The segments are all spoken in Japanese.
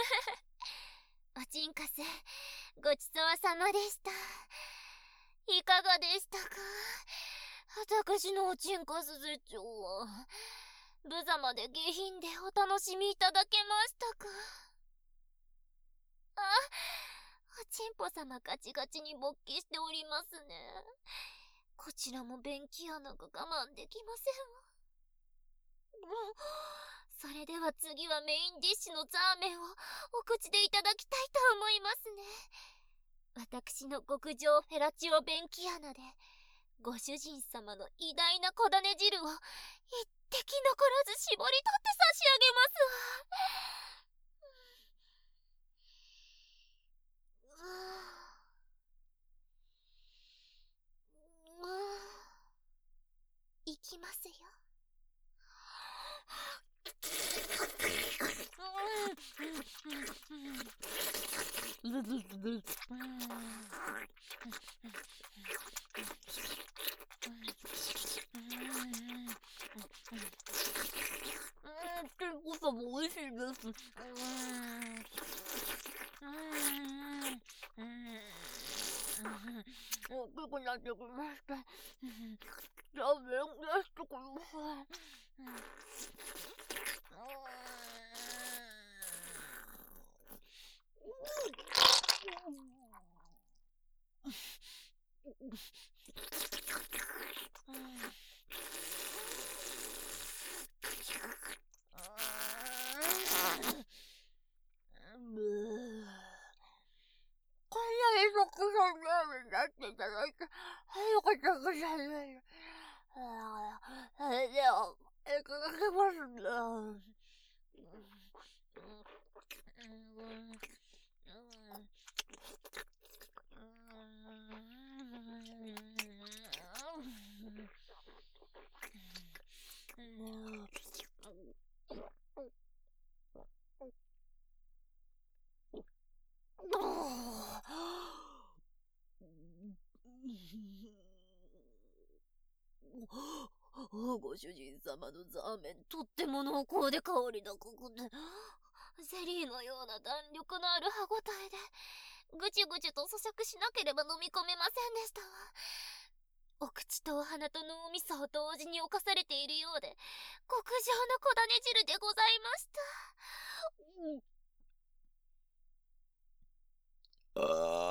おちんかす、ごちそうさまでした。いかがでしたか？私のおちんかす絶頂は、無様で下品でお楽しみいただけましたか？あ、おちんぽ様ガチガチに勃起しておりますね。こちらも便器穴が我慢できませんわ。それでは次はメインディッシュのザーメンをお口でいただきたいと思いますね。私の極上フェラチオ便器穴でご主人様の偉大な小種汁を一滴残らず絞り取って差し上げますわ。いきますよ。健康さも美味しいです。大きくなってきました。ラーメン出してください。こんなにたくさんラーメン出していただいて、ありがとうございます。それでは、いただきますね。ご主人様のザーメン、とっても濃厚で香り高くて、ゼリーのような弾力のある歯ごたえで、ぐちぐちと咀嚼しなければ飲み込めませんでしたわ。お口とお鼻と脳みそを同時に侵されているようで、極上の小種汁でございました。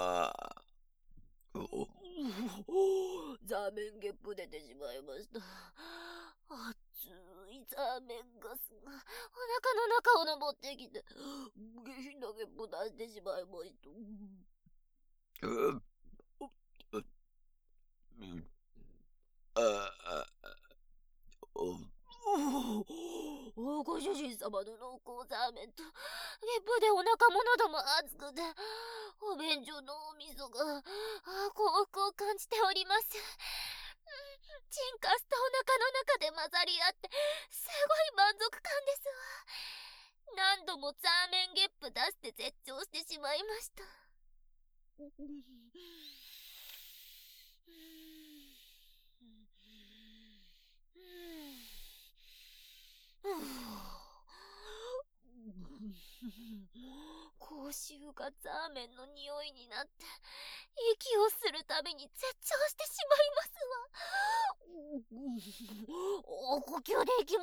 ザーメンゲップ出てしまいました。熱いザーメンガスがお腹の中を登ってきて、下品なゲップ出してしまいました。ご主人様の濃厚ザーメンとゲップでお腹も喉も熱くて、お便所のお味噌が幸福を感じております。チンカスとお腹の中で混ざり合って、すごい満足感ですわ。何度もザーメンゲップ出して絶頂してしまいました。口臭がザーメンの匂いになって、息をするたびに絶頂してしまいますわ。呼吸できます。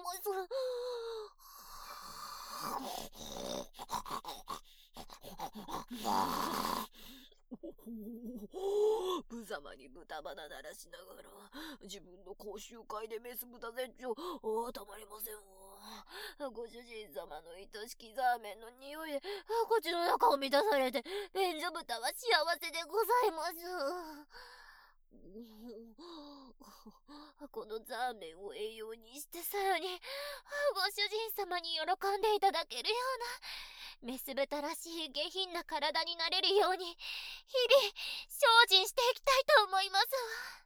無様に豚鼻鳴らしながら、自分の講習会でメス豚絶頂、たまりませんわ。ご主人様の愛しきザーメンの匂いで、口の中を満たされて、便所豚は幸せでございます。このザーメンを栄養にして、さらにご主人様に喜んでいただけるようなメス豚らしい下品な体になれるように日々精進していきたいと思いますわ。